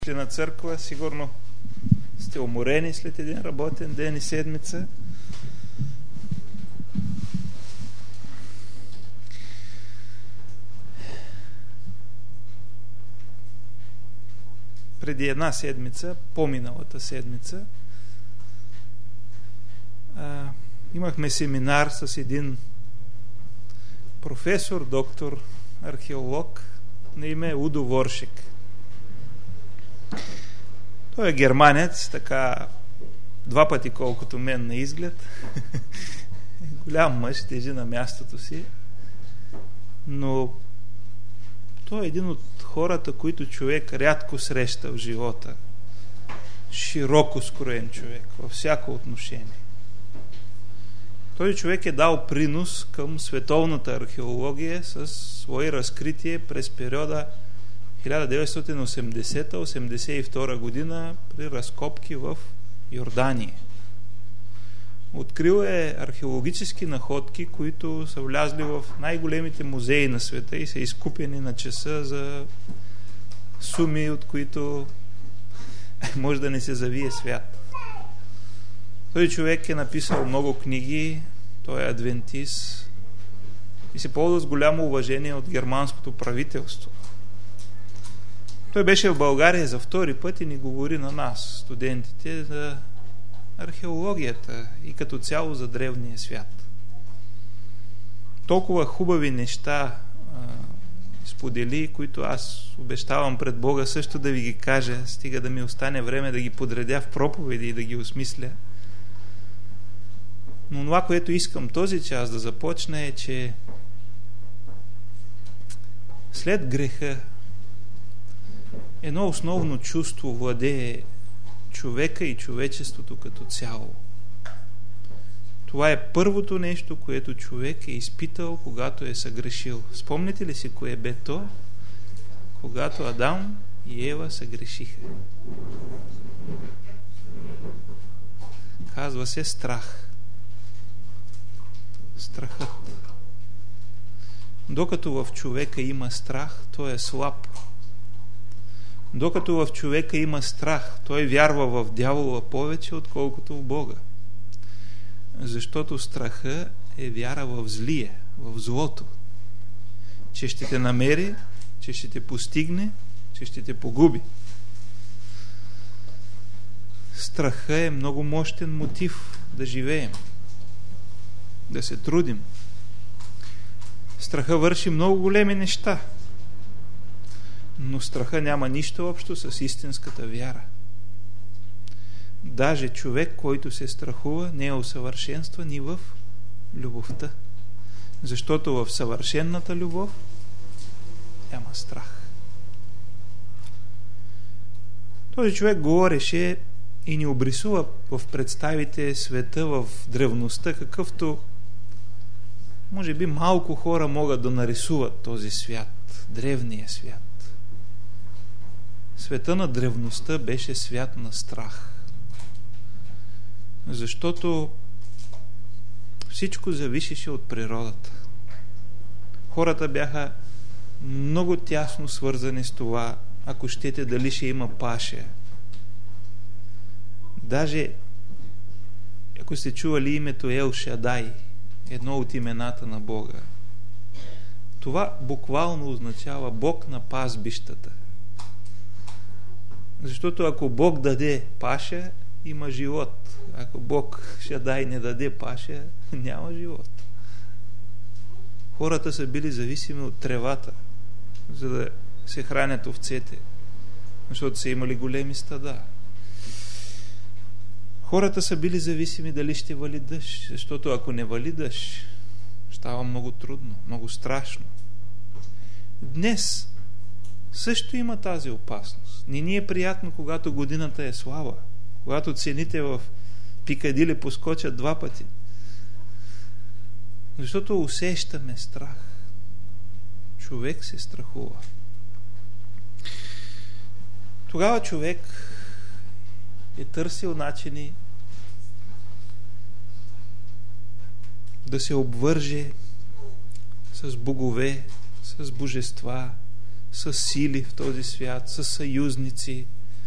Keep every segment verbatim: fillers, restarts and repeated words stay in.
на църква, сигурно сте уморени след един работен ден и седмица. Преди една седмица, по-миналата седмица, а, имахме семинар с един професор, доктор, археолог на име Удо Воршек. Той е германец, така два пъти колкото мен на изглед. Голям мъж, тежи на мястото си. Но той е един от хората, които човек рядко среща в живота. Широко скроен човек, във всяко отношение. Този човек е дал принос към световната археология с свои разкритие през периода хиляда деветстотин осемдесета до осемдесет и втора година при разкопки в Йордания. Открил е археологически находки, които са влязли в най-големите музеи на света и са изкупени на часа за суми, от които може да не се завие свят. Този човек е написал много книги, той е адвентист и се ползва с голямо уважение от германското правителство. Той беше в България за втори път и ни говори на нас, студентите, за археологията и като цяло за древния свят. Толкова хубави неща а, сподели, които аз обещавам пред Бога също да ви ги кажа, стига да ми остане време да ги подредя в проповеди и да ги осмисля. Но това, което искам този час да започна е, че след греха едно основно чувство владее човека и човечеството като цяло. Това е първото нещо, което човек е изпитал, когато е съгрешил. Спомните ли си кое бе то? Когато Адам и Ева съгрешиха. Казва се страх. Страхът. Докато в човека има страх, той е слаб. Докато в човека има страх, той вярва в дявола повече, отколкото в Бога. Защото страха е вяра в злие, в злото. Че ще те намери, че ще те постигне, че ще те погуби. Страха е много мощен мотив да живеем, да се трудим. Страха върши много големи неща. Но страха няма нищо общо с истинската вяра. Даже човек, който се страхува, не е усъвършенстван и в любовта. Защото в съвършенната любов няма страх. Този човек говореше и ни обрисува в представите света в древността, какъвто може би малко хора могат да нарисуват този свят, древния свят. Света на древността беше свят на страх. Защото всичко зависеше от природата. Хората бяха много тясно свързани с това, ако щете, дали ще има паша. Даже, ако сте чували името Ел Шадай, едно от имената на Бога, това буквално означава Бог на пазбищата. Защото ако Бог даде паша, има живот. Ако Бог Шадай не даде паша, няма живот. Хората са били зависими от тревата, за да се хранят овцете, защото са имали големи стада. Хората са били зависими дали ще вали дъжд, защото ако не вали дъжд, става много трудно, много страшно. Днес също има тази опасност. Не ни е приятно, когато годината е слаба, когато цените в Пикадили поскочат два пъти. Защото усещаме страх. Човек се страхува. Тогава човек е търсил начини да се обвърже с богове, с божества, с сили в този свят, с съюзници,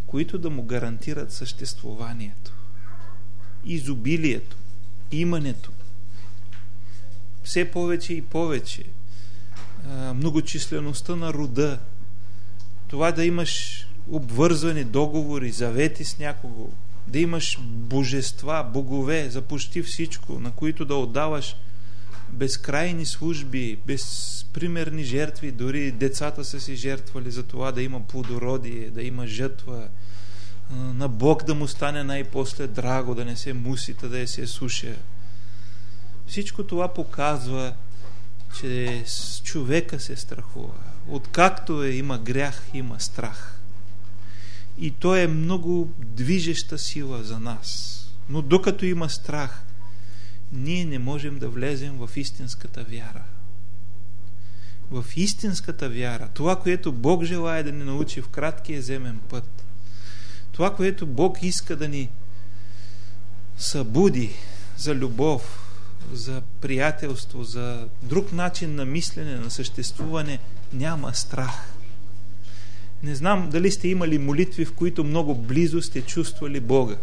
които да му гарантират съществуванието, изобилието, имането, все повече и повече, многочислеността на рода, това да имаш обвързвани договори, завети с някого, да имаш божества, богове за почти всичко, на които да отдаваш безкрайни служби, безпримерни жертви, дори децата са си жертвали за това да има плодородие, да има жътва, на Бог да му стане най-после драго, да не се мусита, да се суша. Всичко това показва, че човека се страхува. Откакто е, има грях, има страх. И то е много движеща сила за нас. Но докато има страх, ние не можем да влезем в истинската вяра. В истинската вяра, това, което Бог желае да ни научи в краткия земен път, това, което Бог иска да ни събуди за любов, за приятелство, за друг начин на мислене, на съществуване, няма страх. Не знам дали сте имали молитви, в които много близо сте чувствали Бога.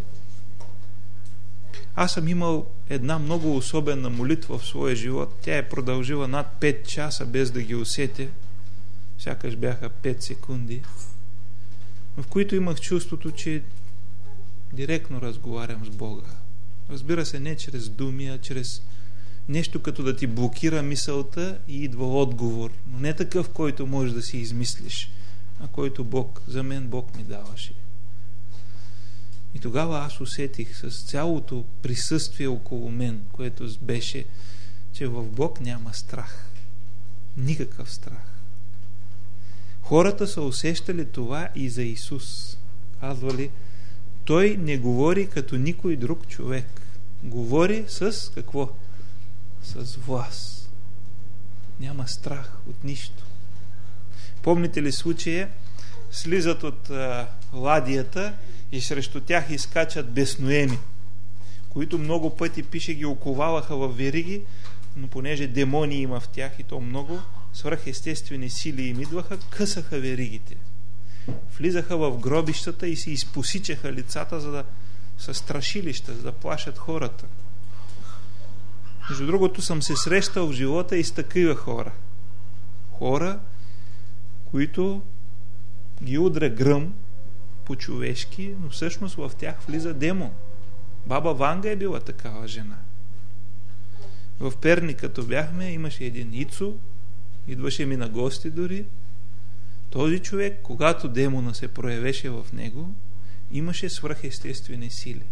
Аз съм имал една много особена молитва в своя живот. Тя е продължила над пет часа, без да ги усетя. Сякаш бяха пет секунди. В които имах чувството, че директно разговарям с Бога. Разбира се, не чрез думи, а чрез нещо като да ти блокира мисълта и идва отговор. Но не такъв, който можеш да си измислиш, а който Бог, за мен Бог ми даваше. И тогава аз усетих с цялото присъствие около мен, което беше, че в Бог няма страх. Никакъв страх. Хората са усещали това и за Исус. Казвали, Той не говори като никой друг човек. Говори с какво? С власт. Няма страх от нищо. Помните ли случая? Слизат от а, ладията и срещу тях изкачат бесноеми, които много пъти, пише, ги оковаваха в вериги, но понеже демони има в тях и то много, свръхестествени сили им идваха, късаха веригите. Влизаха в гробищата и си изпосичаха лицата, за да са страшилища, за да плашат хората. Между другото, съм се срещал в живота и с такива хора. Хора, които ги удря гръм по-човешки, но всъщност в тях влиза демон. Баба Ванга е била такава жена. В Перник, като бяхме, имаше един Ицо, идваше ми на гости дори. Този човек, когато демона се проявеше в него, имаше свръхестествени сили.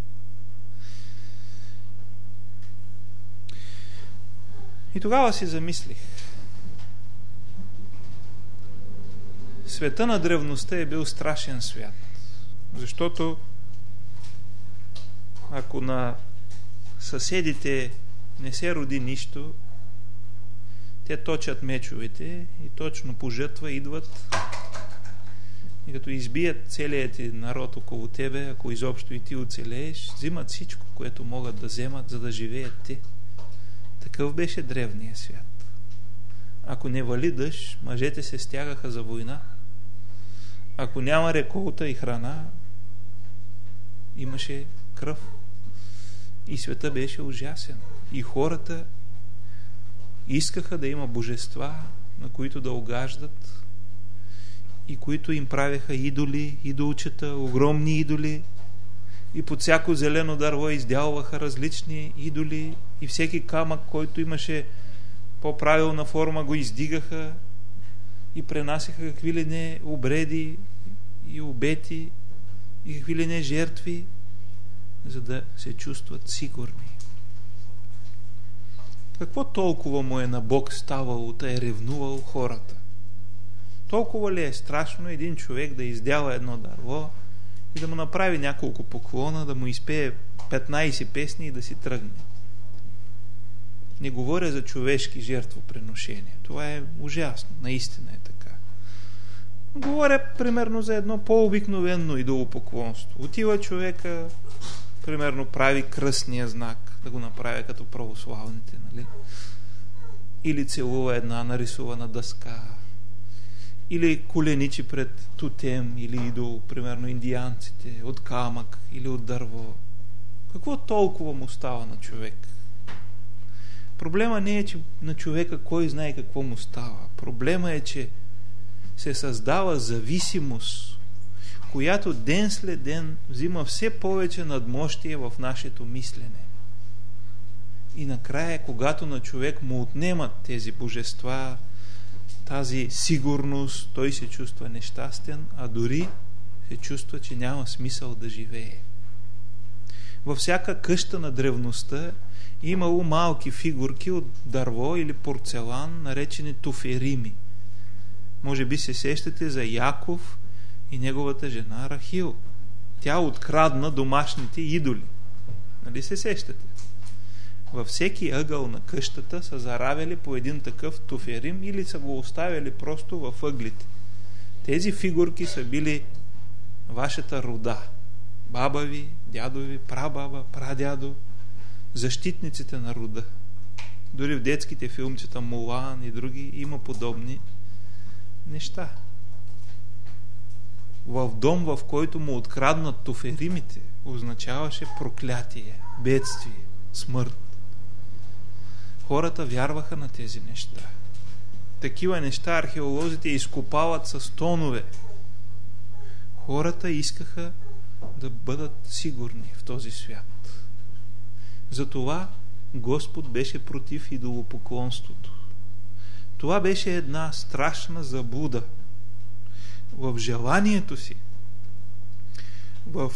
И тогава си замислих. Света на древността е бил страшен свят. Защото ако на съседите не се роди нищо, те точат мечовете и точно по жътва идват и като избият целият ти народ около тебе, ако изобщо и ти оцелееш, взимат всичко, което могат да вземат, за да живеят те. Такъв беше древния свят. Ако не вали дъжд, мъжете се стягаха за война. Ако няма реколта и храна, имаше кръв. И света беше ужасен. И хората искаха да има божества, на които да угаждат и които им правеха идоли, идолчета, огромни идоли, и под всяко зелено дърво издялваха различни идоли и всеки камък, който имаше по-правилна форма, го издигаха и пренасяха какви ли не обреди и обети и какви ли не жертви, за да се чувстват сигурни. Какво толкова му е на Бог ставало, да е ревнувал хората? Толкова ли е страшно един човек да издява едно дърво и да му направи няколко поклона, да му изпее петнайсет песни и да си тръгне? Не говоря за човешки жертвоприношения. Това е ужасно. Наистина е така. Говоря примерно за едно по-обикновено идолопоклонство. Отива човека, примерно прави кръстния знак, да го направя като православните, нали? Или целува една нарисувана дъска, или коленичи пред тотем или идол, примерно индианците, от камък или от дърво. Какво толкова му става на човек? Проблема не е, че на човека кой знае какво му става. Проблема е, че се създава зависимост, която ден след ден взима все повече надмощие в нашето мислене. И накрая, когато на човек му отнемат тези божества, тази сигурност, той се чувства нещастен, а дори се чувства, че няма смисъл да живее. Във всяка къща на древността имало малки фигурки от дърво или порцелан, наречени туферими. Може би се сещате за Яков и неговата жена Рахил. Тя открадна домашните идоли. Нали се сещате? Във всеки ъгъл на къщата са заравили по един такъв туферим или са го оставили просто в ъглите. Тези фигурки са били вашата рода. Баба ви, дядо ви, прабаба, прадядо, защитниците на рода. Дори в детските филмчета Мулан и други има подобни неща. В дом, в който му откраднат туферимите, означаваше проклятие, бедствие, смърт. Хората вярваха на тези неща. Такива неща археолозите изкопават с тонове. Хората искаха да бъдат сигурни в този свят. Затова Господ беше против идолопоклонството. Това беше една страшна заблуда. В желанието си, в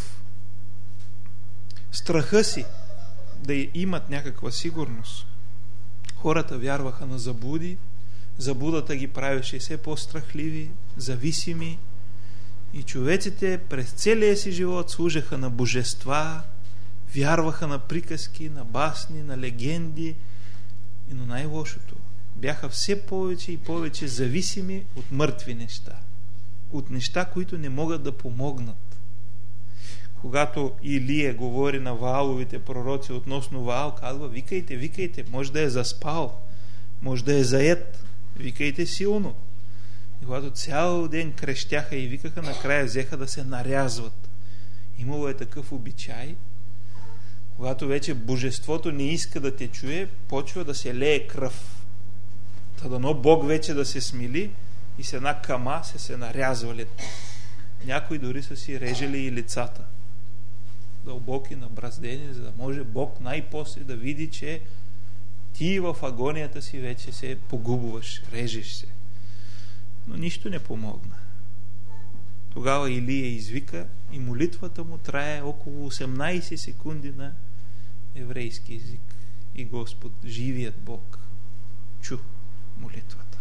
страха си да имат някаква сигурност, хората вярваха на заблуди, заблудата ги правеше все по-страхливи, зависими и човеците през целия си живот служеха на божества, вярваха на приказки, на басни, на легенди, но най-лошото, бяха все повече и повече зависими от мъртви неща, от неща, които не могат да помогнат. Когато Илия говори на Вааловите пророци относно Ваал, казва: викайте, викайте, може да е заспал, може да е заед, викайте силно. И когато цял ден крещяха и викаха, накрая взеха да се нарязват. Имало е такъв обичай, когато вече божеството не иска да те чуе, почва да се лее кръв. Та дано Бог вече да се смили и с една кама се се нарязвали. Някои дори са си режели и лицата. Дълбоки, набраздени, за да може Бог най-после да види, че ти в агонията си вече се погубваш, режеш се. Но нищо не помогна. Тогава Илия извика и молитвата му трае около осемнайсет секунди на еврейски език. И Господ, живият Бог, чу молитвата.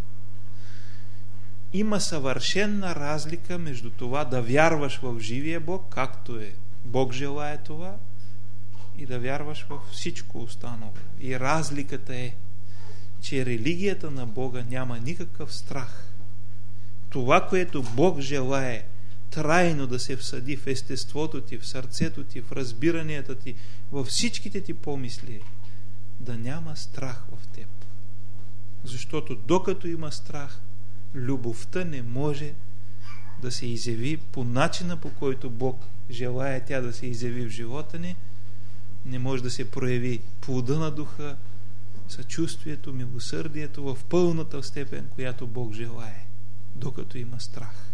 Има съвършена разлика между това да вярваш в живия Бог, както е Бог желае това, и да вярваш в всичко останало. И разликата е, че религията на Бога няма никакъв страх. Това, което Бог желае трайно да се всади в естеството ти, в сърцето ти, в разбиранията ти, във всичките ти помисли, да няма страх в теб. Защото докато има страх, любовта не може да се изяви по начина, по който Бог желая тя да се изяви в живота ни. Не може да се прояви плода на духа, съчувствието, милосърдието в пълната степен, която Бог желае, докато има страх.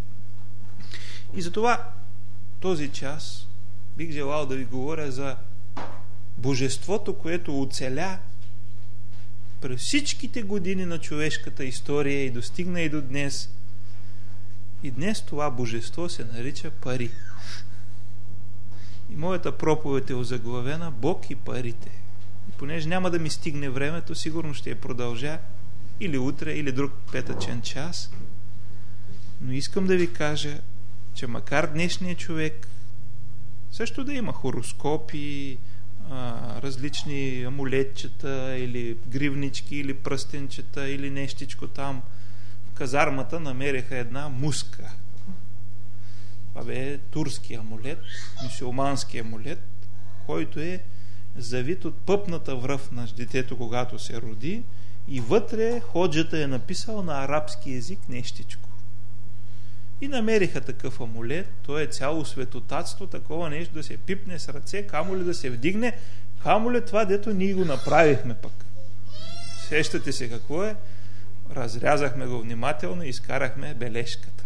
И затова този час бих желал да ви говоря за божеството, което оцеля през всичките години на човешката история и достигна и до днес. И днес това божество се нарича пари. И моята проповед е озаглавена Бог и парите. И понеже няма да ми стигне времето, сигурно ще я продължа или утре, или друг петъчен час. Но искам да ви кажа, че макар днешният човек също да има хороскопи, различни амулетчета или гривнички или пръстенчета или нещичко там, в казармата намериха една муска. Това бе турски амулет, мюсюлмански амулет, който е завит от пъпната връв на детето, когато се роди, И вътре ходжата е написал на арабски език нещичко. И намериха такъв амулет, то е цяло светотатство, такова нещо да се пипне с ръце, камо ли да се вдигне, камо ли това, дето ние го направихме пък. Сещате се какво е? Разрязахме го внимателно и изкарахме бележката.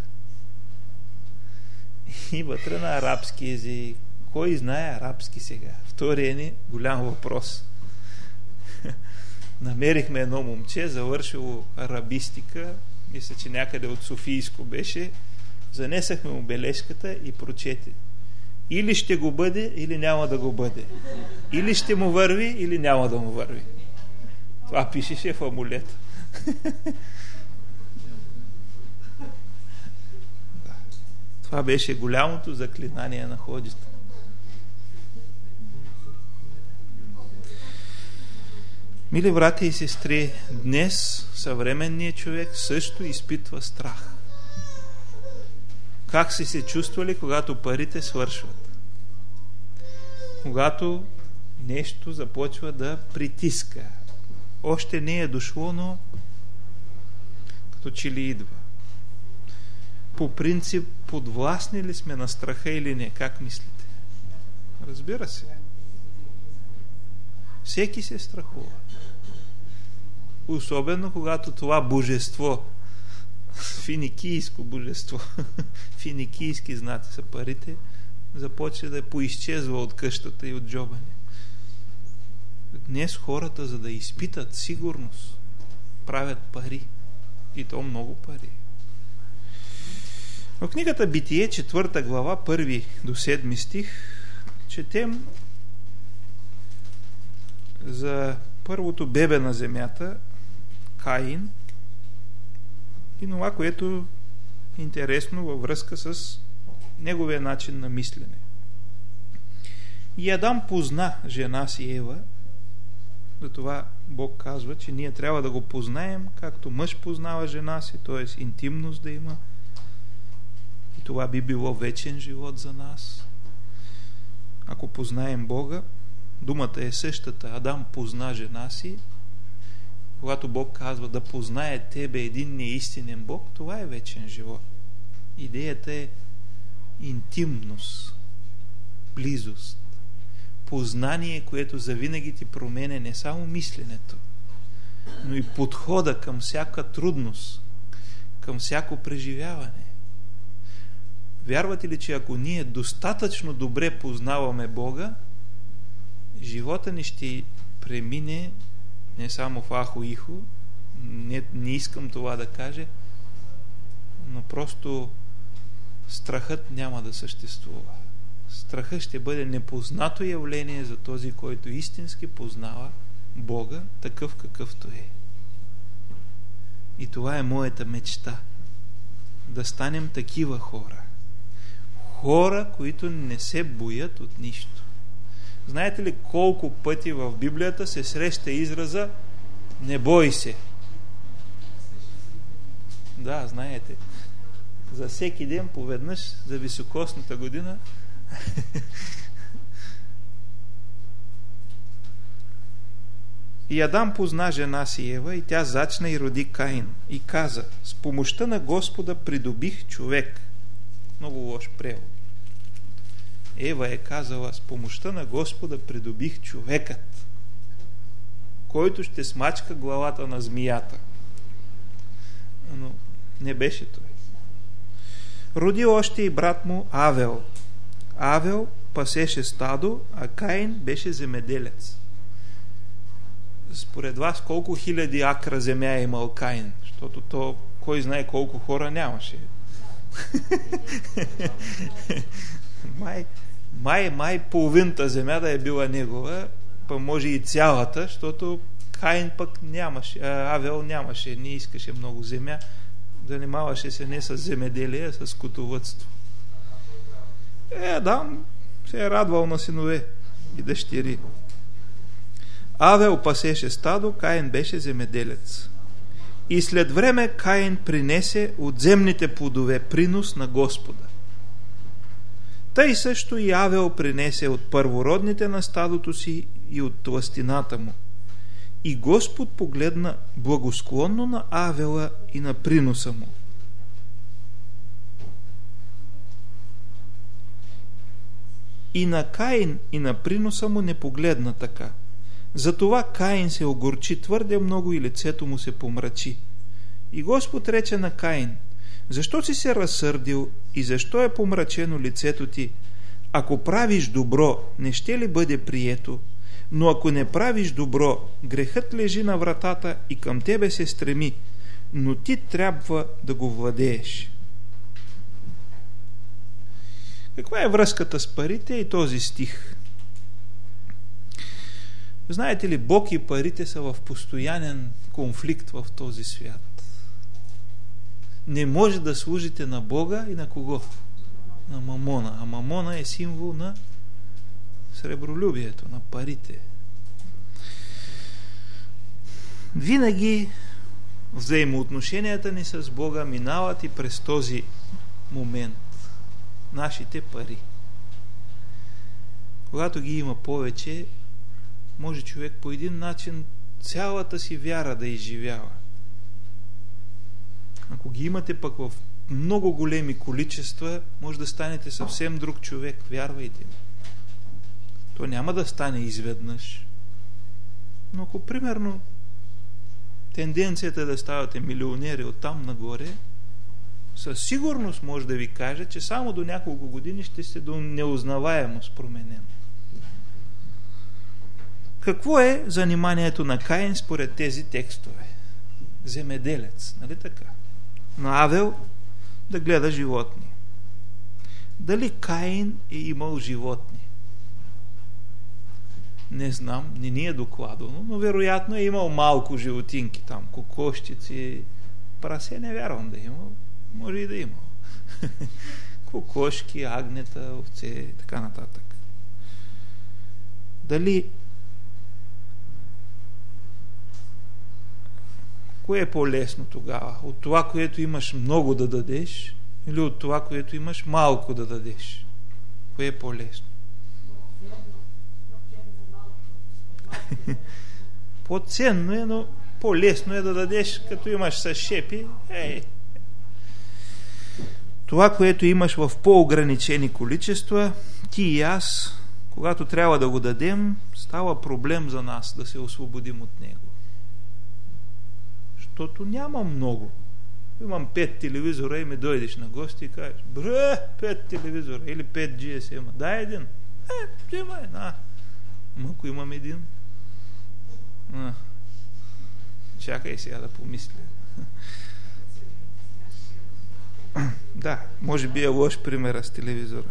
И вътре на арабски език. Кой знае арабски сега? Втория ни голям въпрос. Намерихме едно момче, завършило арабистика, мисля, че някъде от Софийско беше, занесахме му бележката и прочете. Или ще го бъде, или няма да го бъде. Или ще му върви, или няма да му върви. Това пишеше в амулета. Това беше голямото заклинание на ходжата. Мили брати и сестри, днес съвременният човек също изпитва страх. Как си се чувствали, когато парите свършват? Когато нещо започва да притиска. Още не е дошло, но като че ли идва. По принцип, подвластни ли сме на страха или не? Как мислите? Разбира се. Всеки се страхува. Особено когато това божество, финикийско божество, финикийски знаци са парите, започва да поизчезва от къщата и от джоба ни. Днес хората, за да изпитат сигурност, правят пари. И то много пари. В книгата Битие, четвърта глава, първи до седми стих, четем за първото бебе на земята, Каин, и това, което е интересно във връзка с неговия начин на мислене. И Адам позна жена си Ева, затова Бог казва, че ние трябва да го познаем, както мъж познава жена си, т.е. интимност да има. И това би било вечен живот за нас. Ако познаем Бога, думата е същата. Адам позна жена си. Когато Бог казва да познае тебе един неистинен Бог, това е вечен живот. Идеята е интимност, близост, познание, което завинаги ти променя не само мисленето, но и подхода към всяка трудност, към всяко преживяване. Вярвате ли, че ако ние достатъчно добре познаваме Бога, живота ни ще премине не само в ахо-ихо, не, не искам това да кажа, но просто страхът няма да съществува. Страхът ще бъде непознато явление за този, който истински познава Бога, такъв какъвто е. И това е моята мечта. Да станем такива хора. Хора, които не се боят от нищо. Знаете ли колко пъти в Библията се среща израза "не бой се"? Да, знаете. За всеки ден поведнъж за високосната година И Адам позна жена си Ева и тя зачна и роди Каин и каза: с помощта на Господа придобих човек. Много лош превод. Ева е казала: с помощта на Господа придобих човекът, който ще смачка главата на змията. Но не беше той. Роди още и брат му Авел. Авел пасеше стадо, а Каин беше земеделец. Според вас колко хиляди акра земя е имал Каин? Защото то кой знае колко хора нямаше. май, май, май половината земя да е била негова, па може и цялата, защото Каин пък нямаше, а Авел нямаше, не искаше много земя, занимаваше се не с земеделие, а с скотовъдство. Е, Адам се е радвал на синове и дъщери. Авел пасеше стадо, Каин беше земеделец. И след време Каин принесе от земните плодове принос на Господа. Тъй също и Авел принесе от първородните на стадото си и от тлъстината му. И Господ погледна благосклонно на Авела и на приноса му. И на Каин и на приноса му не погледна така. Затова Каин се огорчи твърде много и лицето му се помрачи. И Господ рече на Каин: защо си се разсърдил и защо е помрачено лицето ти? Ако правиш добро, не ще ли бъде прието? Но ако не правиш добро, грехът лежи на вратата и към тебе се стреми, но ти трябва да го владееш. Каква е връзката с парите и този стих? Знаете ли, Бог и парите са в постоянен конфликт в този свят. Не може да служите на Бога и на кого? На мамона. А мамона е символ на сребролюбието, на парите. Винаги взаимоотношенията ни с Бога минават и през този момент. Нашите пари. Когато ги има повече, може човек по един начин цялата си вяра да изживява. Ако ги имате пък в много големи количества, може да станете съвсем друг човек, вярвайте ми. То няма да стане изведнъж. Но ако примерно тенденцията е да ставате милионери оттам нагоре, със сигурност може да ви кажа, че само до няколко години ще сте до неузнаваемост променен. Какво е заниманието на Каин според тези текстове? Земеделец, нали така? На Авел да гледа животни. Дали Каин е имал животни? Не знам, не ни е докладано, но вероятно е имал малко животинки там, кокошчици, прасе не вярвам да е имал, може и да е имал. Кокошки, агнета, овце и така нататък. Дали кое е по-лесно тогава? От това, което имаш много да дадеш, или от това, което имаш малко да дадеш? Кое е по-лесно? По-ценно е, но по-лесно е да дадеш, като имаш с шепи. Ей. Това, което имаш в по-ограничени количества, ти и аз, когато трябва да го дадем, става проблем за нас да се освободим от него. Защото няма много. Имам пет телевизора и ми дойдеш на гости и кажеш: бре, пет телевизора или пет джи ес ем. Дай един. Е, взимай, на. Ама ако имам един, а, чакай сега да помисля. Да, може би е лош примера с телевизора.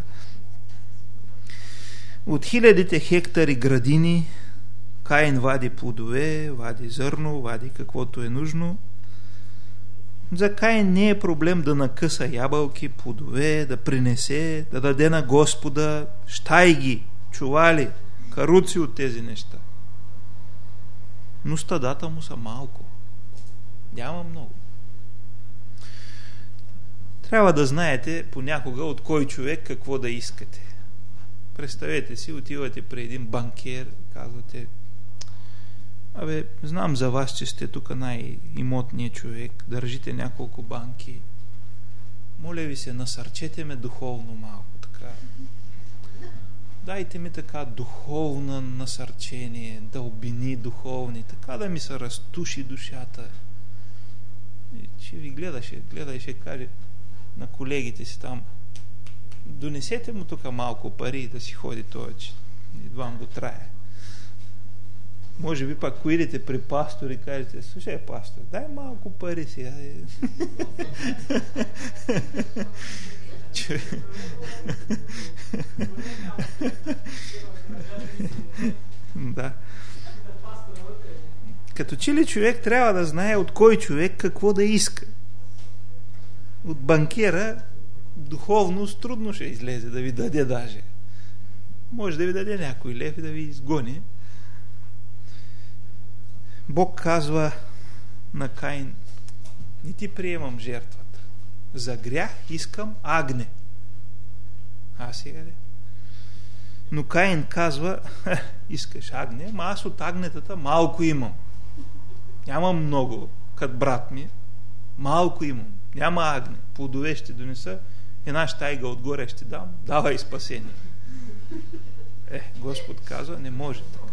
От хилядите хектари градини Каин вади плодове, вади зърно, вади каквото е нужно. За Каин не е проблем да накъса ябълки, плодове, да принесе, да даде на Господа щайги, чували, каруци от тези неща. Но стадата му са малко. Няма много. Трябва да знаете понякога от кой човек какво да искате. Представете си, отивате при един банкер и казвате: абе, знам за вас, че сте тук най-имотният човек, държите няколко банки. Моля ви се, насърчете ме духовно малко, така. Дайте ми така духовно насърчение, дълбини духовни, така да ми се разтуши душата. И ще ви гледаше, гледа и ще каже на колегите си там: донесете му тук малко пари да си ходи той, че едвам го трае. Може би пак коидете при пастор и кажете: слушай, пастор, дай малко пари сега. Да. Като че ли човек трябва да знае от кой човек какво да иска. От банкера духовност трудно ще излезе да ви даде даже. Може да ви даде някой лев и да ви изгони. Бог казва на Каин: не ти приемам жертвата. За грях искам агне. А сега де? Но Каин казва: искаш агне, ама аз от агнетата малко имам. нямам много, като брат ми, малко имам, няма агне, плодове ще донеса, една щайга отгоре ще дам, давай спасение. Е, Господ казва, не може така.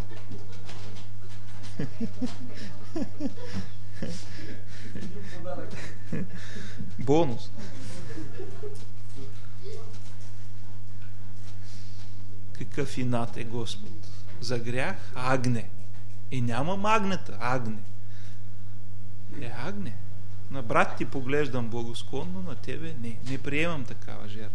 Бонус. Какъв инат е Господ? За грях агне. И няма магнета, агне. Е, агне. На брат ти поглеждам благосклонно, на тебе не. Не приемам такава жертва.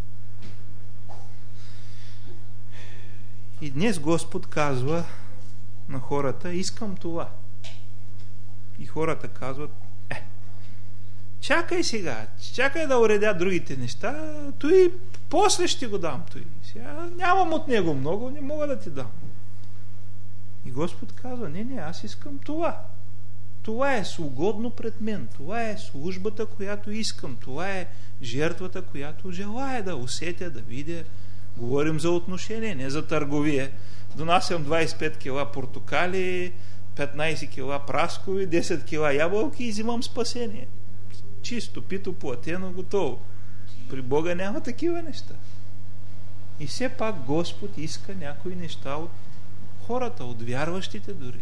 И днес Господ казва на хората, искам това. И хората казват, е, чакай сега, чакай да уредя другите неща, той после ще го дам той. Сега нямам от него много, не мога да ти дам. И Господ казва, не, не, аз искам това. Това е угодно пред мен, това е службата, която искам, това е жертвата, която желая да усетя, да видя. Говорим за отношение, не за търговия. Донасям двайсет и пет кила портокали, петнайсет кила праскови, десет кила ябълки и взимам спасение. Чисто, пито, платено, готово. При Бога няма такива неща. И все пак Господ иска някои неща от хората, от вярващите дори.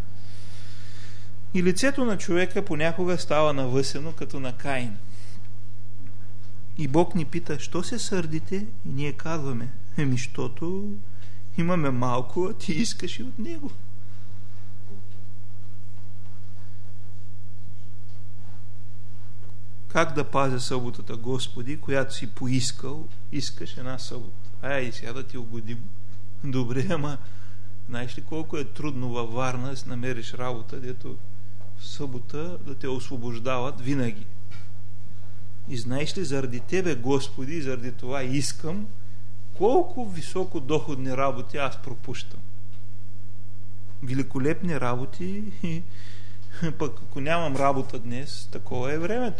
И лицето на човека понякога става навъсено, като на Каин. И Бог ни пита, що се сърдите? И ние казваме, еми, щото имаме малко, а ти искаш и от него. Как да пазя съботата, Господи, която си поискал, искаш една събота. Ай, сега да ти угодим. Добре, ама знаеш ли колко е трудно във Варна да си намериш работа, дето в събота да те освобождават винаги. И знаеш ли, заради Тебе, Господи, заради това искам, колко високо доходни работи аз пропущам. Великолепни работи, и пък ако нямам работа днес, такова е времето.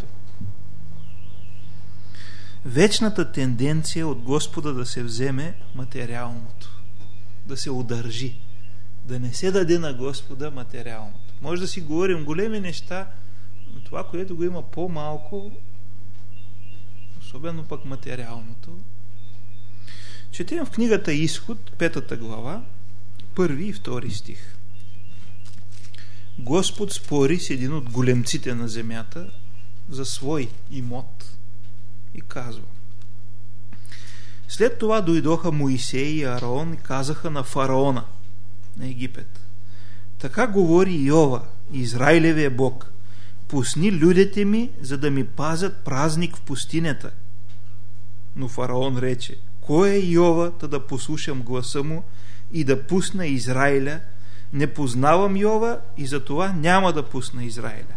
Вечната тенденция от Господа да се вземе материалното, да се удържи, да не се даде на Господа материалното. Може да си говорим големи неща, но това, което го има по-малко, особено пък материалното. Четем в книгата Изход, петата глава, първи и втори стих. Господ спори с един от големците на земята за свой имот и казва: след това дойдоха Моисей и Аарон и казаха на фараона на Египет: така говори Йова, Израилевия Бог: пусни людите ми, за да ми пазят празник в пустинята. Но фараон рече: кой е Йова, та да послушам гласа му и да пусна Израиля? Не познавам Йова и затова няма да пусна Израиля.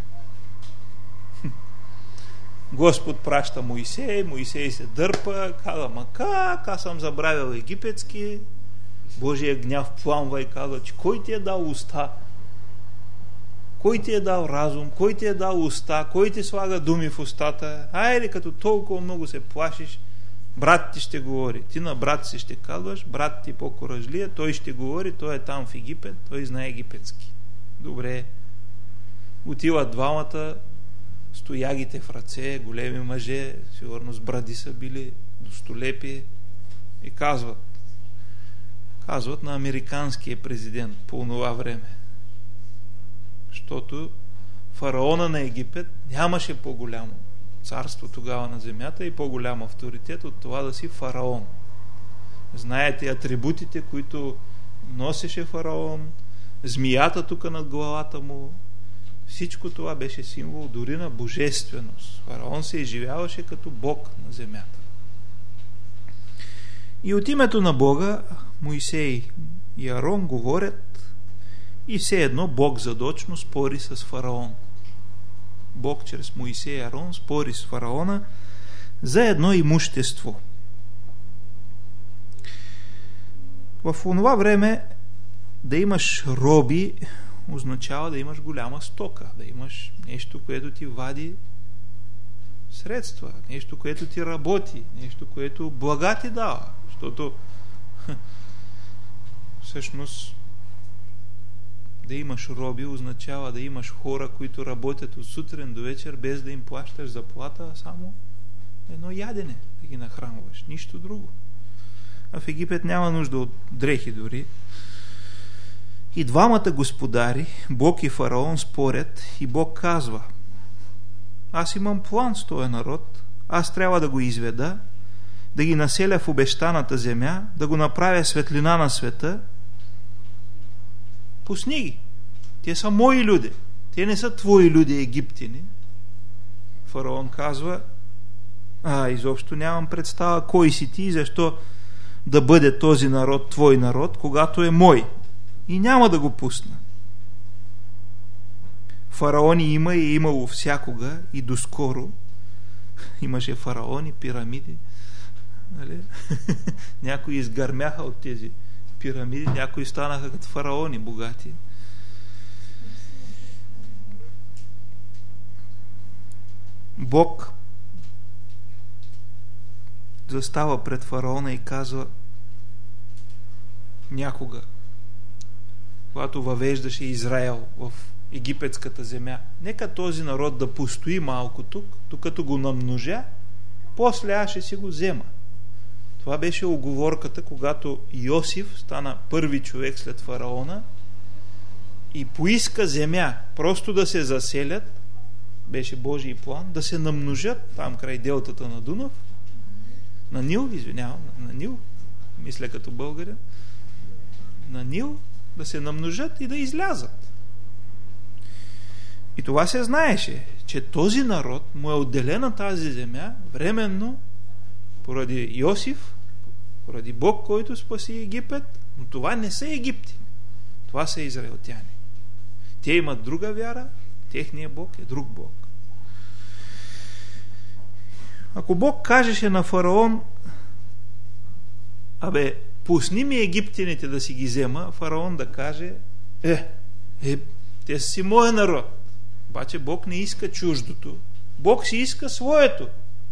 Господ праща Моисей, Моисей се дърпа, казва: ма как, аз съм забравил египетски. Божия гняв пламва и казва, че кой ти е дал уста? Кой ти е дал разум? Кой ти е дал уста? Кой ти слага думи в устата? Айде, като толкова много се плашиш, брат ти ще говори. Ти на брат си ще казваш, брат ти по-коражлия, той ще говори, той е там в Египет, той знае египетски. Добре. Отиват двамата, стоягите в ръце, големи мъже, сигурно с бради са били, достолепи, и казват, казват на американския президент по това време. Защото фараона на Египет нямаше по-голямо царство тогава на земята и по-голям авторитет от това да си фараон. Знаете атрибутите, които носеше фараон, змията тук над главата му, всичко това беше символ дори на божественост. Фараон се изживяваше като Бог на земята. И от името на Бога Моисей и Арон говорят и все едно Бог задочно спори с фараон. Бог чрез Моисей и Арон спори с фараона за едно имущество. В това време да имаш роби означава да имаш голяма стока, да имаш нещо, което ти вади средства, нещо, което ти работи, нещо, което блага ти дава. Защото всъщност Да имаш роби означава да имаш хора, които работят от сутрин до вечер, без да им плащаш заплата, а само едно ядене да ги нахранваш. Нищо друго. А в Египет няма нужда от дрехи дори. И двамата господари, Бог и фараон, спорят и Бог казва: аз имам план с този народ, аз трябва да го изведа, да ги населя в обещаната земя, да го направя светлина на света. Пусни ги. Те са мои люди. Те не са твои люди, египтяни. Фараон казва: а, изобщо нямам представа кой си ти и защо да бъде този народ твой народ, когато е мой. И няма да го пусна. Фараони има и е имало всякога и доскоро. Имаше фараони, пирамиди. Нали? Някои изгърмяха от тези пирамиди, някои станаха като фараони, богати. Бог застава пред фараона и казва някога, когато въвеждаше Израел в египетската земя: нека този народ да постои малко тук, докато го намножа, после аз ще си го взема. Това беше уговорката, когато Йосиф стана първи човек след фараона и поиска земя, просто да се заселят, беше Божий план, да се намножат там край делтата на Дунав, на Нил, извинявам, на Нил, мисля като българин, на Нил, да се намножат и да излязат. И това се знаеше, че този народ му е отделена тази земя временно поради Йосиф, поради Бог, който спаси Египет, но това не са египтяни. Това са израелтяни. Те имат друга вяра, техният Бог е друг Бог. Ако Бог кажеше на фараон: абе, пусни ми египтяните да си ги взема, фараон да каже: е, е, те си моя народ. Обаче Бог не иска чуждото. Бог си иска своето.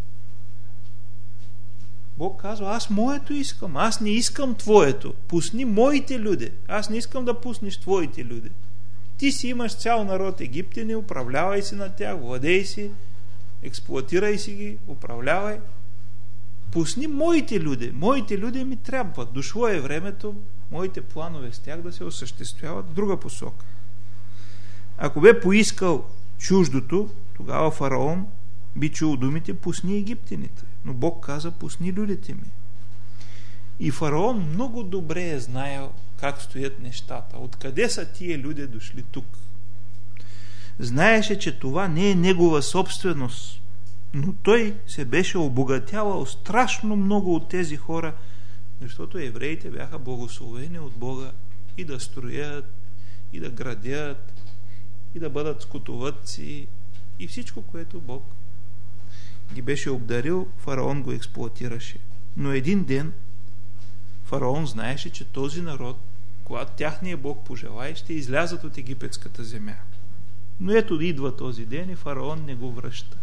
Бог казва: аз моето искам, аз не искам твоето. Пусни моите люди. Аз не искам да пуснеш твоите люди. Ти си имаш цял народ египтяни, управлявай си на тях, владей си, експлоатирай си ги, управлявай. Пусни моите люди. Моите люди ми трябват. Дошло е времето моите планове с тях да се осъществяват в друга посока. Ако бе поискал чуждото, тогава фараон би чул думите: пусни египтяните. Но Бог каза: пусни людите ми. И фараон много добре е знаел как стоят нещата. Откъде са тия люди дошли тук? Знаеше, че това не е негова собственост, но той се беше обогатявал страшно много от тези хора, защото евреите бяха благословени от Бога и да строят, и да градят, и да бъдат скотовъдци, и всичко, което Бог ги беше обдарил, фараон го експлоатираше. Но един ден фараон знаеше, че този народ, когато тяхния Бог пожелае, ще излязат от египетската земя. Но ето идва този ден и фараон не го връща.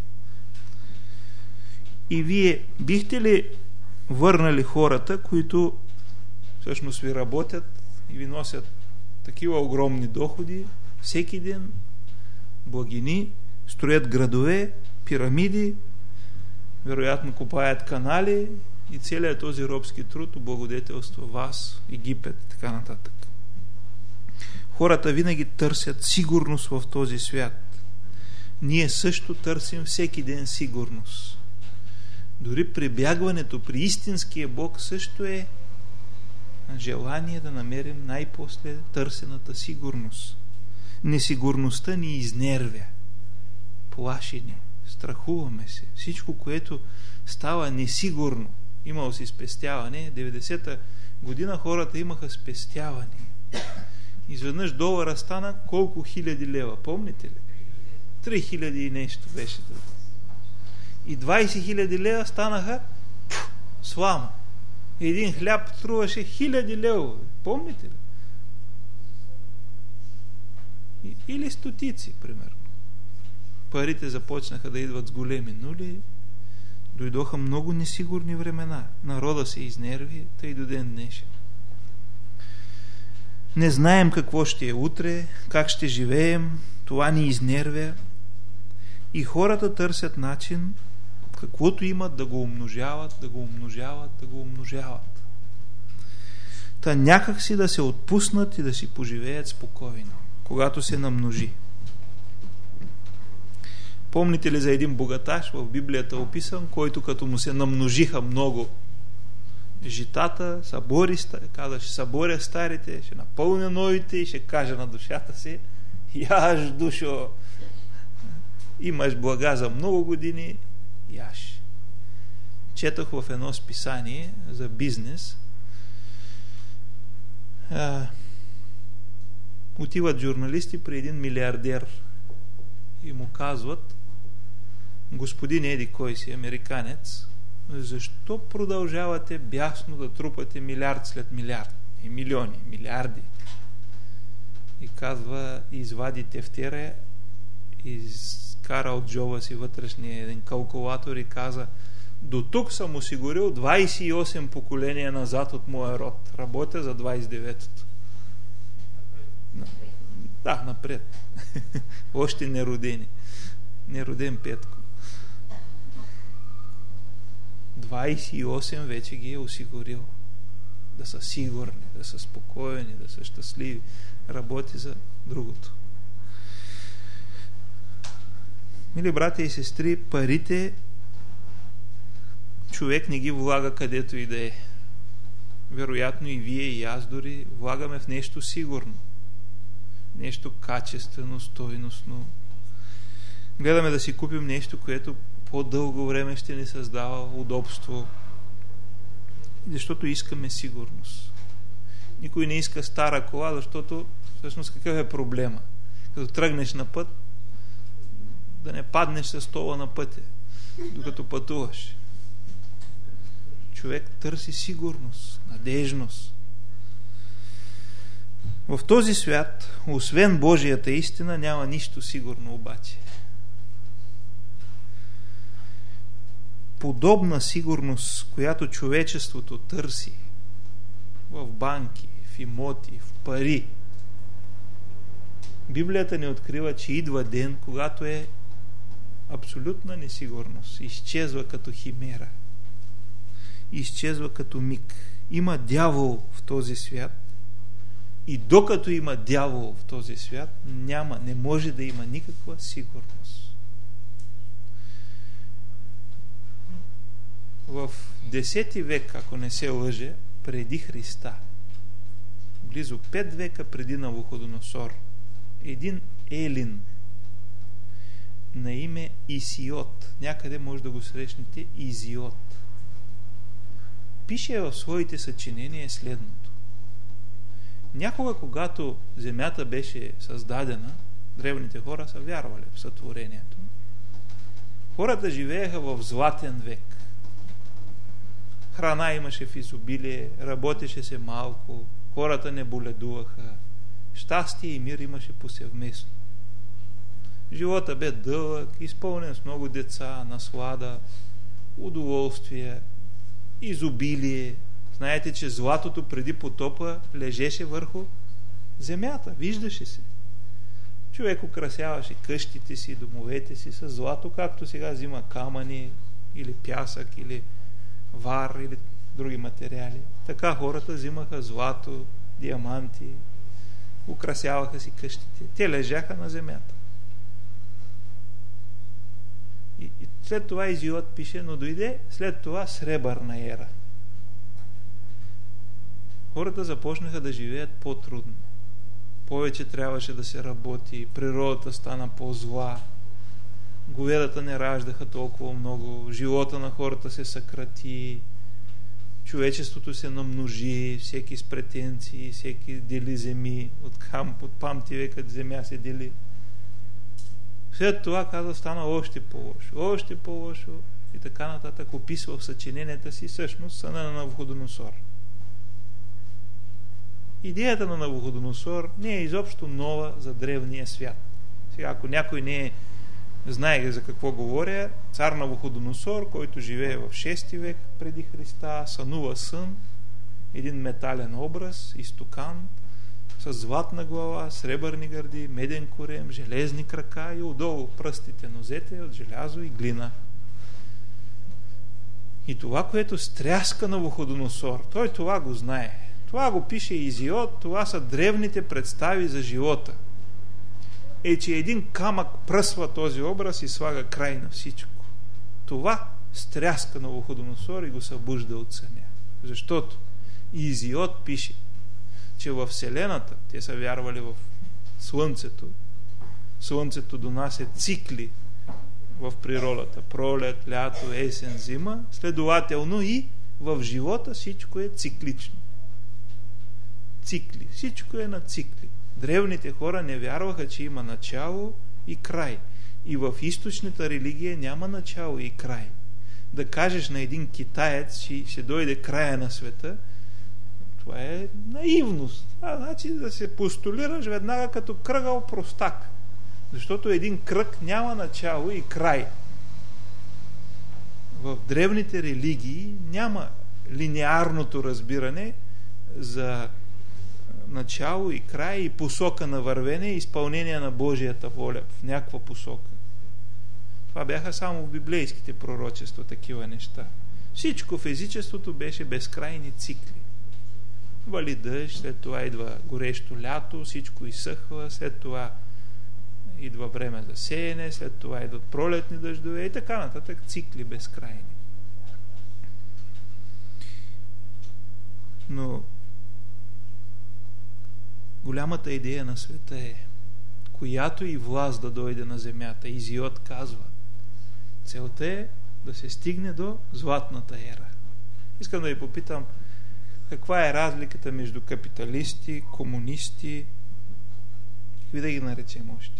И вие бихте ли върнали хората, които всъщност ви работят и ви носят такива огромни доходи всеки ден, благини, строят градове, пирамиди, вероятно копаят канали и целият този робски труд облагодетелства вас, Египет и така нататък. Хората винаги търсят сигурност в този свят. Ние също търсим всеки ден сигурност. Дори прибягването при истинския Бог също е желание да намерим най-после търсената сигурност. Несигурността ни изнервя, плаши ни, страхуваме се. Всичко, което става несигурно. Имало си спестяване. деветдесета година хората имаха спестяване. Изведнъж долара стана колко хиляди лева. Помните ли? Три хиляди и нещо беше. И двайсет хиляди лева станаха пф, слама. Един хляб струваше хиляди лева. Помните ли? Или стотици, примерно. Парите започнаха да идват с големи нули. Дойдоха много несигурни времена. Народа се изнерви, тъй до ден днешен. Не знаем какво ще е утре, как ще живеем, това ни изнервя. И хората търсят начин, каквото имат, да го умножават, да го умножават, да го умножават. Та някак си да се отпуснат и да си поживеят спокойно, когато се намножи. Помните ли за един богаташ в Библията описан, който като му се намножиха много житата, събори, каза, ще съборя старите, ще напълня новите и ще кажа на душата си: яш, душо, имаш блага за много години, яш. Четох в едно списание за бизнес. А, отиват журналисти при един милиардер и му казват: господин еди кой си, американец, защо продължавате бясно да трупате милиард след милиард? И милиони, милиарди. И казва, извади тефтера, изкара от джоба си вътрешния един калкулатор и каза: до тук съм осигурил двайсет и осем поколения назад от моя род. Работя за двайсет и деветото. Да, напред. Още неродени. Нероден Петко. двайсет и осем вече ги е осигурил. Да са сигурни, да са спокойни, да са щастливи. Работи за другото. Мили братя и сестри, парите човек не ги влага където и да е. Вероятно и вие, и аз дори влагаме в нещо сигурно. Нещо качествено, стойностно. Гледаме да си купим нещо, което по-дълго време ще ни създава удобство. Защото искаме сигурност. Никой не иска стара кола, защото всъщност какъв е проблема? Като тръгнеш на път, да не паднеш със стола на пътя, докато пътуваш. Човек търси сигурност, надежност. В този свят, освен Божията истина, няма нищо сигурно обаче. Подобна сигурност, която човечеството търси в банки, в имоти, в пари, Библията ни открива, че идва ден, когато е абсолютна несигурност. Изчезва като химера. Изчезва като миг. Има дявол в този свят и докато има дявол в този свят, няма, не може да има никаква сигурност. В десети век, ако не се лъже, преди Христа, близо пет века преди Навуходоносор, един елин на име Исиот, някъде може да го срещнете, Изиот, пише в своите съчинения следното. Някога, когато земята беше създадена, древните хора са вярвали в сътворението. Хората живееха в златен век. Храна имаше в изобилие, работеше се малко, хората не боледуваха, щастие и мир имаше повсеместно. Живота бе дълъг, изпълнен с много деца, наслада, удоволствие, изобилие. Знаете, че златото преди потопа лежеше върху земята, виждаше се. Човек украсяваше къщите си, домовете си с злато, както сега взима камъни или пясък или вар или други материали. Така хората взимаха злато, диаманти, украсяваха си къщите. Те лежаха на земята. И, и след това Изиот пише, но дойде след това сребърна ера. Хората започнаха да живеят по-трудно. Повече трябваше да се работи, природата стана по-зла, говедата не раждаха толкова много, живота на хората се съкрати, човечеството се намножи, всеки с претенции, всеки дели земи, от, хам, от памти векът земя се дели. След това, каза, стана още по-лошо, още по-лошо и така нататък описва в съчиненията си всъщност съна на Навуходоносор. Идеята на Навуходоносор не е изобщо нова за древния свят. Сега, ако някой не е знае за какво говоря, цар Навуходоносор, който живее в шести век преди Христа, сънува сън, един метален образ, изтокан, с златна глава, сребърни гърди, меден корем, железни крака и отдолу пръстите, нозете от желязо и глина. И това, което стряска Навуходоносор, той това го знае. Това го пише Изиод, това са древните представи за живота. Е, че един камък пръсва този образ и слага край на всичко. Това стряска Навуходоносор и го събужда от съня. Защото Изиод пише, че във Вселената, те са вярвали в Слънцето, Слънцето донася цикли в природата. Пролет, лято, есен, зима. Следователно и в живота всичко е циклично. Цикли. Всичко е на цикли. Древните хора не вярваха, че има начало и край. И в източната религия няма начало и край. Да кажеш на един китаец, че ще дойде края на света, това е наивност. А, значи да се постулираш веднага като кръгъл простак. Защото един кръг няма начало и край. В древните религии няма линеарното разбиране за начало и край и посока на вървене и изпълнение на Божията воля в някаква посока. Това бяха само в библейските пророчества такива неща. Всичко в езичеството беше безкрайни цикли. Вали дъжд, след това идва горещо лято, всичко изсъхва, след това идва време за сеене, след това идват пролетни дъждове и така нататък, цикли безкрайни. Но голямата идея на света е, която и власт да дойде на земята, Изиод казва, целта е да се стигне до златната ера. Искам да ви попитам, каква е разликата между капиталисти, комунисти, какви да ги наречем още?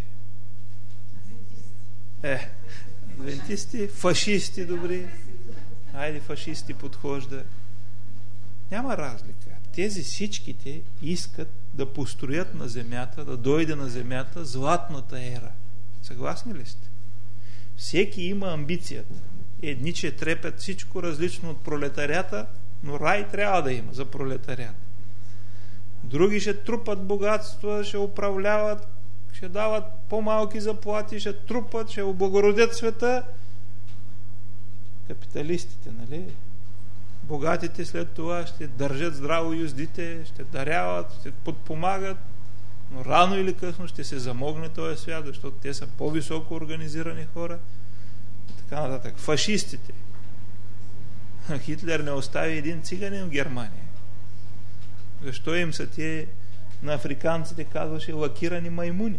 Е, адвентисти, фашисти, добри. Айде, фашисти подхожда. Няма разлика. Тези всичките искат да построят на земята, да дойде на земята златната ера. Съгласни ли сте? Всеки има амбицията. Едни, че трепят всичко различно от пролетарията, но рай трябва да има за пролетарията. Други ще трупат богатства, ще управляват, ще дават по-малки заплати, ще трупат, ще облагородят света. Капиталистите, нали? Богатите след това ще държат здраво юздите, ще даряват, ще подпомагат, но рано или късно ще се замогне този свят, защото те са по-високо организирани хора. Така нататък. Фашистите. Хитлер не остави един циганин в Германия. Защо им са те, на африканците казваше, лакирани маймуни?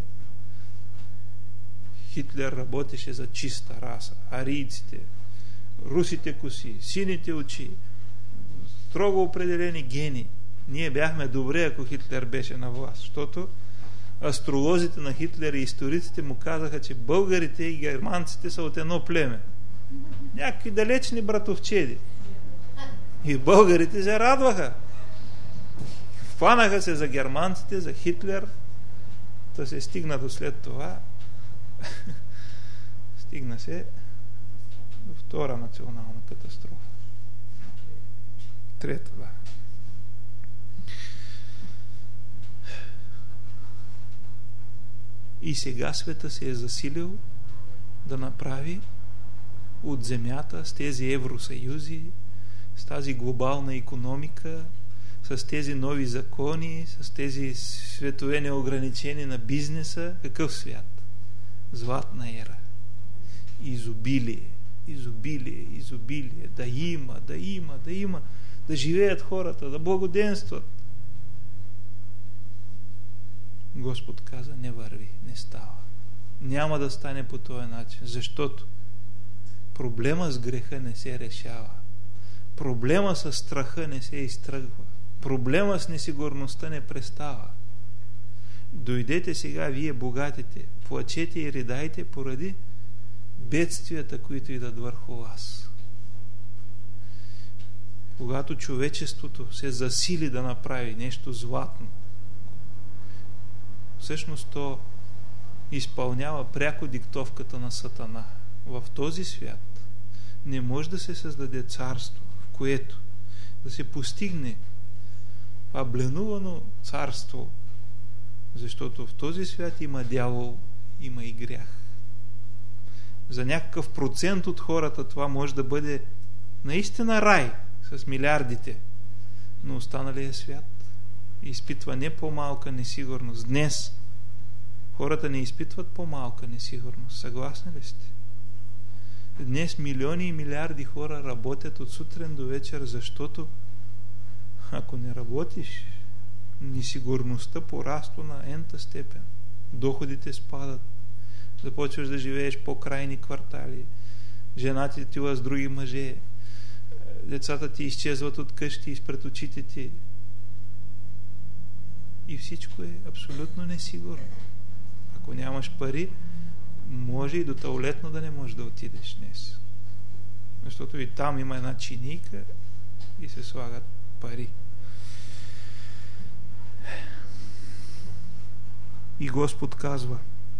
Хитлер работеше за чиста раса. Арийците, русите коси, сините очи, строго определени гени. Ние бяхме добре, ако Хитлер беше на власт, защото астролозите на Хитлер и историците му казаха, че българите и германците са от едно племе. Някакви далечни братовчеди. И българите се радваха. Хванаха се за германците, за Хитлер, да се стигна до след това. Стигна се до втора национална катастрофа. Трета, да. И сега света се е засилил да направи от земята с тези евросъюзи, с тази глобална икономика, с тези нови закони, с тези светове неограничени на бизнеса. Какъв свят? Златна ера. Изобилие, изобилие, изобилие. Да има, да има, да има. Да живеят хората, да благоденстват. Господ каза, не върви, не става. Няма да стане по този начин, защото проблема с греха не се решава. Проблема с страха не се изтръгва. Проблема с несигурността не престава. Дойдете сега, вие богатите, плачете и ридайте поради бедствията, които идат върху вас. Когато човечеството се засили да направи нещо златно, всъщност то изпълнява пряко диктовката на Сатана. В този свят не може да се създаде царство, в което да се постигне това бленувано царство Защото в този свят има дявол, има и грях. За някакъв процент от хората това може да бъде наистина рай с милиардите, но останалия свят изпитва не по-малка несигурност. Днес хората не изпитват по-малка несигурност. Съгласни ли сте? Днес милиони и милиарди хора работят от сутрин до вечер, защото ако не работиш, несигурността пораства на ента степен. Доходите спадат. Започваш да живееш по крайни квартали. Жената ти с други мъже. Децата ти изчезват от къщи изпред очите ти. И всичко е абсолютно несигурно. Ако нямаш пари, може и до тоалетно да не можеш да отидеш днес. Защото и там има една чинийка и се слагат пари. И Господ казва: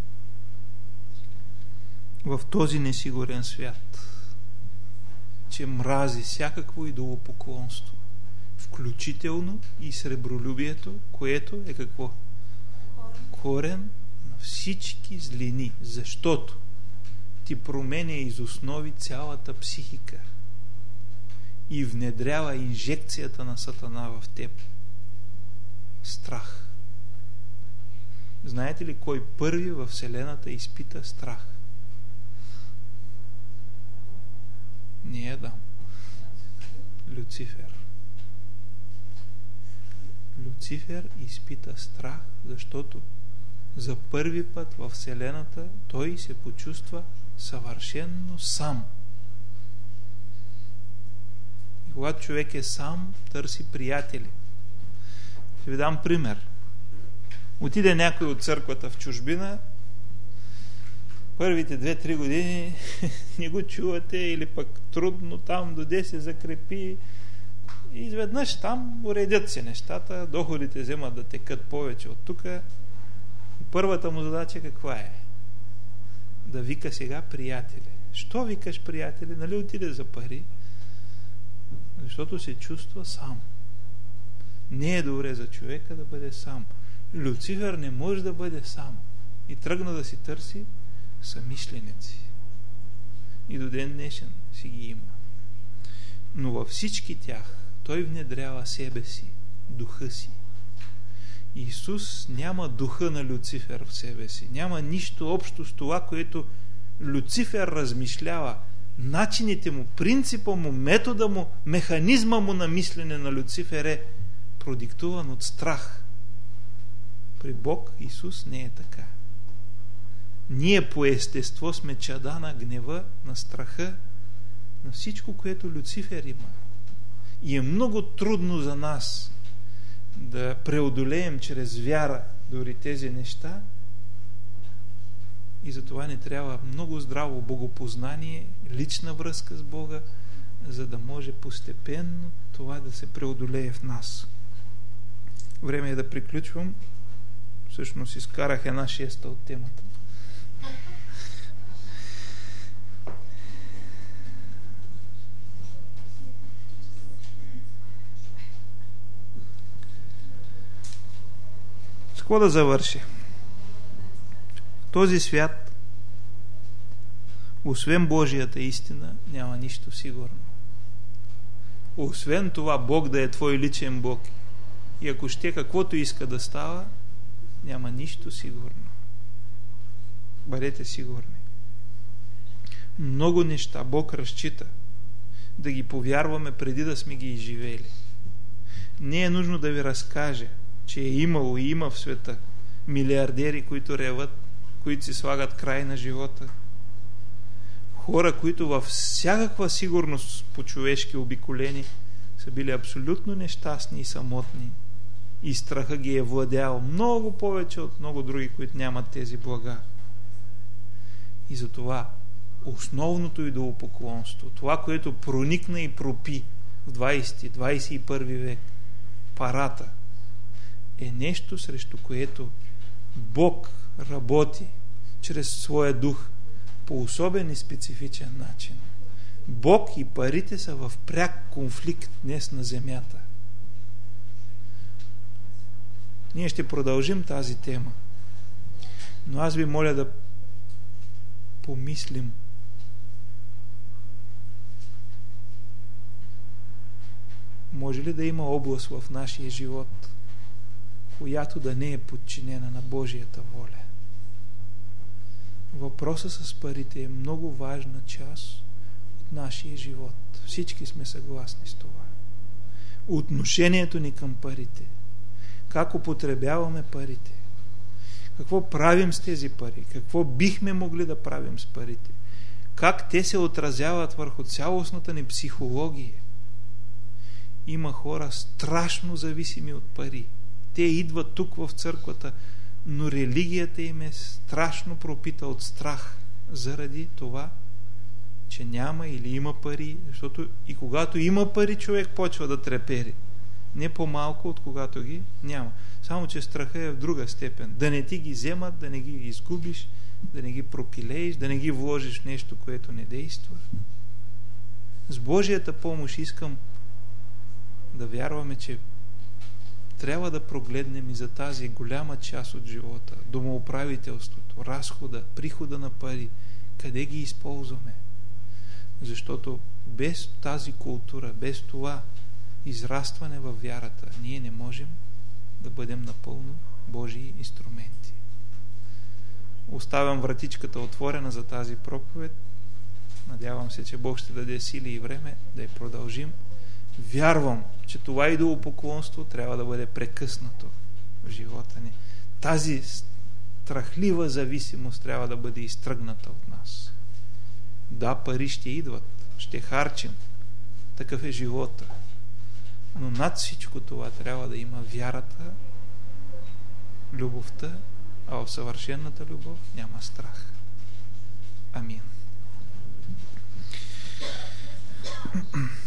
в този несигурен свят, че мрази всякакво идолопоклонство, включително и сребролюбието, което е какво? Корен на всички злини, защото ти променя из основи цялата психика и внедрява инжекцията на Сатана в теб. Страх. Знаете ли кой първи във Вселената изпита страх? Не Адам. Люцифер. Люцифер изпита страх, защото за първи път във Вселената той се почувства съвършенно сам. И когато човек е сам, търси приятели. Ще ви дам пример. Отиде някой от църквата в чужбина, първите две-три години не го чувате или пък трудно там доде се закрепи и изведнъж там уредят се нещата, доходите вземат да текат повече от тук. Първата му задача каква е? Да вика сега приятели. Що викаш приятели? Нали отиде за пари? Защото се чувства сам. Не е добре за човека да бъде сам. Люцифер не може да бъде сам. И тръгна да си търси съмишленици. И до ден днешен си ги има. Но във всички тях той внедрява себе си, духа си. Исус няма духа на Люцифер в себе си. Няма нищо общо с това, което Люцифер размишлява. Начините му, принципа му, метода му, механизма му на мислене на Люцифер е продиктуван от страх. При Бог Исус не е така. Ние по естество сме чада на гнева, на страха, на всичко, което Люцифер има. И е много трудно за нас да преодолеем чрез вяра дори тези неща, и затова ни трябва много здраво богопознание, лична връзка с Бога, за да може постепенно това да се преодолее в нас. Време е да приключвам. Всъщност изкарах една шеста от темата. С какво да завърши? Този свят, освен Божията истина, няма нищо сигурно. Освен това Бог да е твой личен Бог и ако ще каквото иска да става, няма нищо сигурно. Бъдете сигурни. Много неща Бог разчита да ги повярваме преди да сме ги изживели. Не е нужно да ви разкаже, че е имало и има в света милиардери, които реват, които си слагат край на живота. Хора, които във всякаква сигурност по-човешки обиколени са били абсолютно нещастни и самотни. И страха ги е владял много повече от много други, които нямат тези блага. И затова основното идолопоклонство, това, което проникна и пропи в двайсети, двайсет и първи век, парата, е нещо, срещу което Бог работи чрез своя дух по особен и специфичен начин. Бог и парите са в пряк конфликт днес на земята. Ние ще продължим тази тема. Но аз ви моля да помислим. Може ли да има област в нашия живот, която да не е подчинена на Божията воля? Въпросът с парите е много важна част от нашия живот. Всички сме съгласни с това. Отношението ни към парите. Как употребяваме парите. Какво правим с тези пари? Какво бихме могли да правим с парите? Как те се отразяват върху цялостната ни психология? Има хора страшно зависими от пари. Те идват тук в църквата, но религията им е страшно пропита от страх заради това, че няма или има пари, защото и когато има пари, човек почва да трепери. Не по-малко от когато ги няма. Само че страха е в друга степен. Да не ти ги вземат, да не ги изгубиш, да не ги пропилееш, да не ги вложиш в нещо, което не действа. С Божията помощ искам да вярваме, че трябва да прогледнем и за тази голяма част от живота, домоуправителството, разхода, прихода на пари, къде ги използваме. Защото без тази култура, без това израстване във вярата, ние не можем да бъдем напълно Божии инструменти. Оставям вратичката отворена за тази проповед. Надявам се, че Бог ще даде сили и време да я продължим. Вярвам, че това идолопоклонство трябва да бъде прекъснато в живота ни. Тази страхлива зависимост трябва да бъде изтръгната от нас. Да, пари ще идват, ще харчим. Такъв е живота. Но над всичко това трябва да има вярата, любовта, а в съвършената любов няма страх. Амин.